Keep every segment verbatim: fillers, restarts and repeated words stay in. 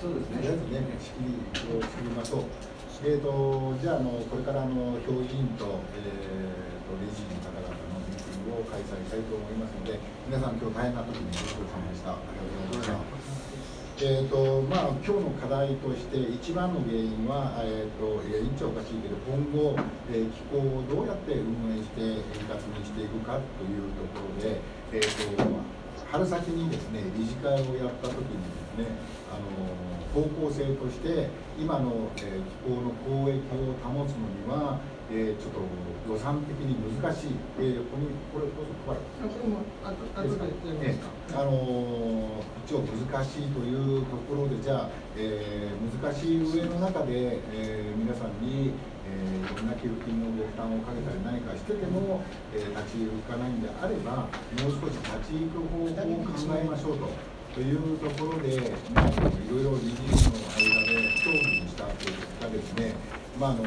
そうですね。 とりあえずね、仕切りを作りましょう。えーと、じゃあ、あのこれからあの評議員と、えー、と理事の方々のミーティングを開催したいと思いますので、皆さん、今日大変な時にご苦労様でした。ありがとうございました。えーとまあ、今日の課題として一番の原因は、えー、と委員長おかしいけど今後、えー、機構をどうやって運営して円滑にしていくかというところで、えーと春先にですね理事会をやった時にですねあの方向性として今の、えー、機構の公益を保つのには、えー、ちょっと予算的に難しい、えー、ここにこれこそ配るこれもあと後でやりますか、 えー、あの一応難しいというところでじゃあ、えー、難しい上の中で、えー、皆さんにえー、いろんな給付金のご負担をかけたり何かしてても、えー、立ち行かないんであればもう少し立ち行く方法を考えましょうとというところで、まあ、いろいろ理事の間で協議した結果ですね、まああの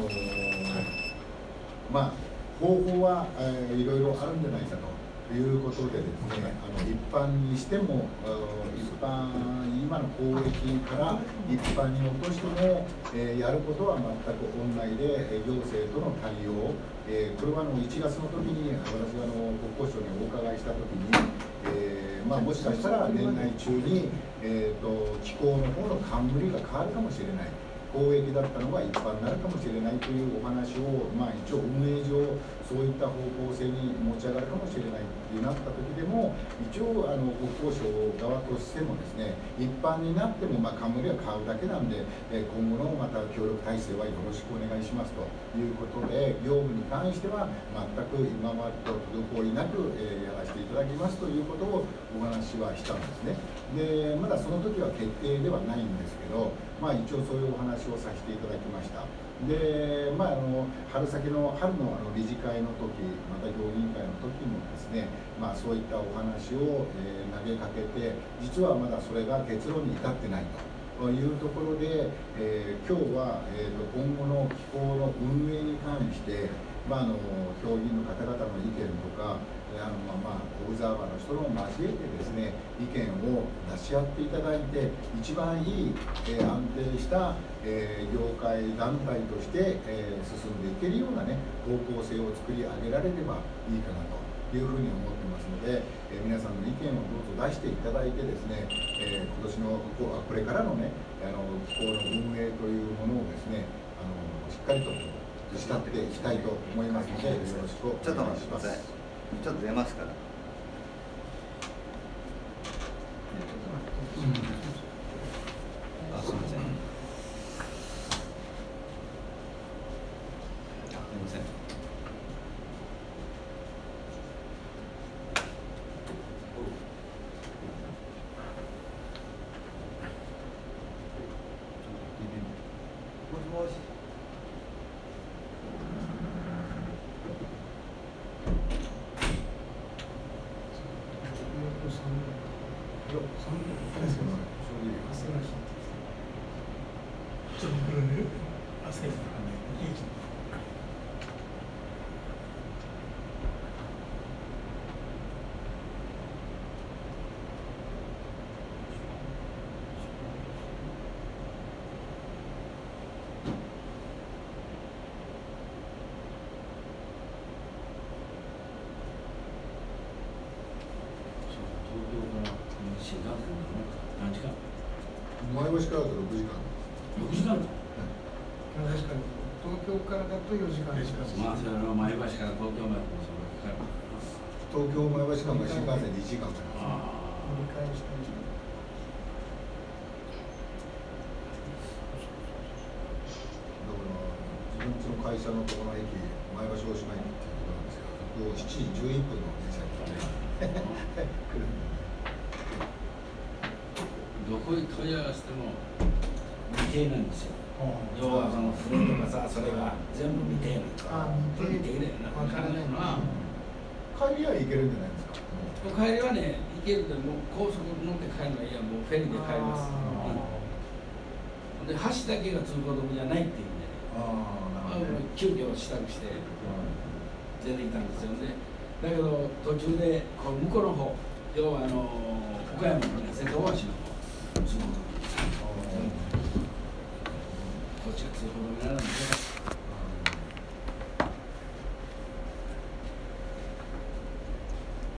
まあ、方法は、えー、いろいろあるんじゃないかということでですね、あの一般にしても一般今の公益から一般に落としても、えー、やることは全く同じで行政との対応、えー、これはあのいちがつの時に私があの国交省にお伺いした時に、えーまあ、もしかしたら年内中に、えー、と機構の方の冠が変わるかもしれない。公益だったのが一般になるかもしれないというお話を、まあ、一応運営上そういった方向性に持ち上がるかもしれないってなった時でも一応あの国交省側としてもですね一般になってもまあ冠は買うだけなんで今後のまた協力体制はよろしくお願いしますということで業務に関しては全く今までと滞りなく、えー、やらせていただきますということをお話はしたんですね。でまだその時は決定ではないんですけど、まあ、一応そういうお話をさせていただきました。で、まあ、あの春先の春のあの理事会の時また評議員会の時もですね、まあ、そういったお話を、えー、投げかけて実はまだそれが結論に至ってないというところで、えー、今日は、えー、と今後の機構の運営に関して、まあ、あの評議員の方々の意見とかあのまあまあオブザーバーの人の交えてですね意見を出し合っていただいて一番いい、えー、安定した、えー、業界団体として、えー、進んでいけるようなね方向性を作り上げられればいいかなというふうに思ってますので、えー、皆さんの意見をどうぞ出していただいてですね、えー、今年のこれからのねあの機構の運営というものをですねあのしっかりと慕っていきたいと思いますのでよろしくお願いします。 ちょっと出ますから。 うん、 あ、すみません。あ、すみません。もしもし。 前橋からだとろくじかん。 ろくじかんだ。 確かに東京からだとよじかんしか。 まあそれは前橋から東京までもそれかかる。 東京前橋間が新幹線でいちじかんかかる。 折り返したりして。 だから自分の会社のところの駅前橋大島駅っていうところなんですけど、ここしちじじゅういっぷんの電車に来るんで。 どこに問い合わせても未定なんですよ。要はその船とかさ、それが全部未定なんですよ。 あ、未定だよな。 わからないのは。 帰りは行けるんじゃないですか。 帰りはね、行けるでもう高速乗って帰るのはいやもうフェリーで帰ります。うん、で橋だけが通行止めじゃないっていうんで、ね、ああ、なるほどね、急遽支度して出てきたんですよね。だけど途中でこう向こうの方、要はあの岡山のね瀬戸大橋の方。そうこっちが通行止めになるんで。